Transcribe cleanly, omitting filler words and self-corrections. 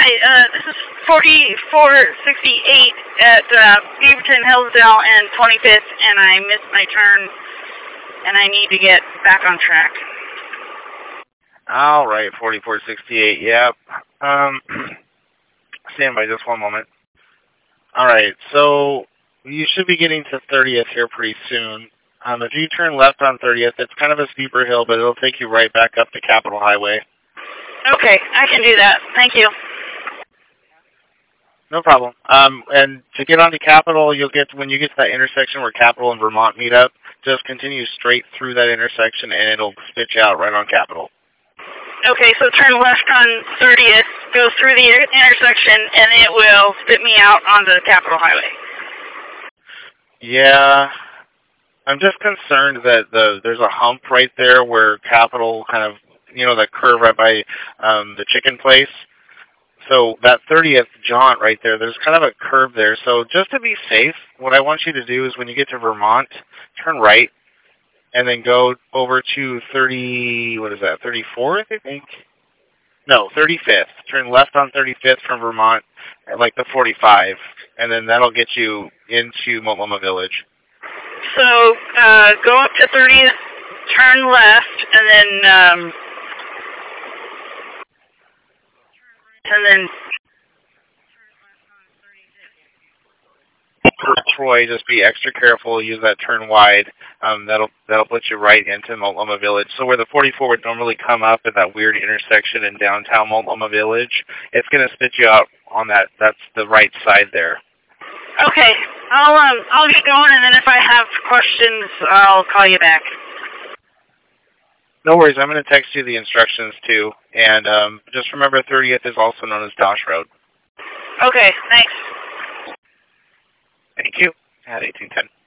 This is 4468 at Beaverton, Hillsdale, and 25th, and I missed my turn, and I need to get back on track. All right, 4468, yep. Stand by just one moment. All right, so you should be getting to 30th here pretty soon. If you turn left on 30th, it's kind of a steeper hill, but it'll take you right back up to Capitol Highway. Okay, I can do that. Thank you. No problem. And to get onto Capitol, when you get to that intersection where Capitol and Vermont meet up, just continue straight through that intersection, and it'll spit you out right on Capitol. Okay, so turn left on 30th, go through the intersection, and it will spit me out onto the Capitol Highway. Yeah. I'm just concerned that there's a hump right there where Capitol kind of, the curve right by the chicken place. So that 30th jaunt right there, there's kind of a curve there. So just to be safe, what I want you to do is when you get to Vermont, turn right, and then go over to 34th, I think? No, 35th. Turn left on 35th from Vermont at like the 45, and then that'll get you into Multnomah Village. So go up to 30th, turn left, and then for Troy, just be extra careful. Use that turn wide. That'll put you right into Multnomah Village. So where the 44 would normally come up at that weird intersection in downtown Multnomah Village, it's going to spit you out on that. That's the right side there. Okay, I'll get going, and then if I have questions, I'll call you back. No worries. I'm going to text you the instructions too, and just remember 30th is also known as Dosh Road. Okay, thanks. Thank you. At 1810.